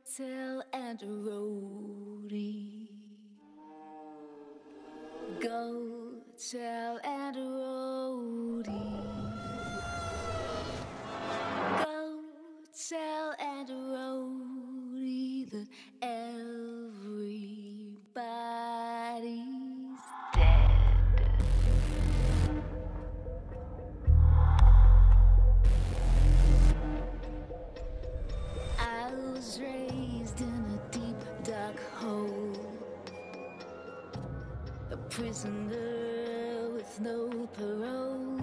tell and a roadie. Go tell and a roadie. Go tell and a roadie that everybody's dead. I was raised in a deep dark hole, a prisoner with no parole.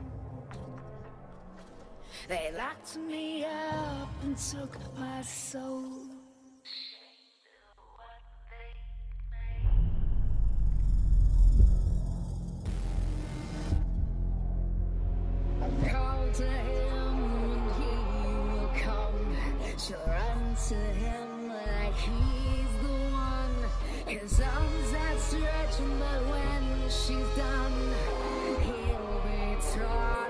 They locked me up and took my soul. I called to him and he will come. She'll run to him like he's the one. His arms are stretching, but when she's done, he'll be torn.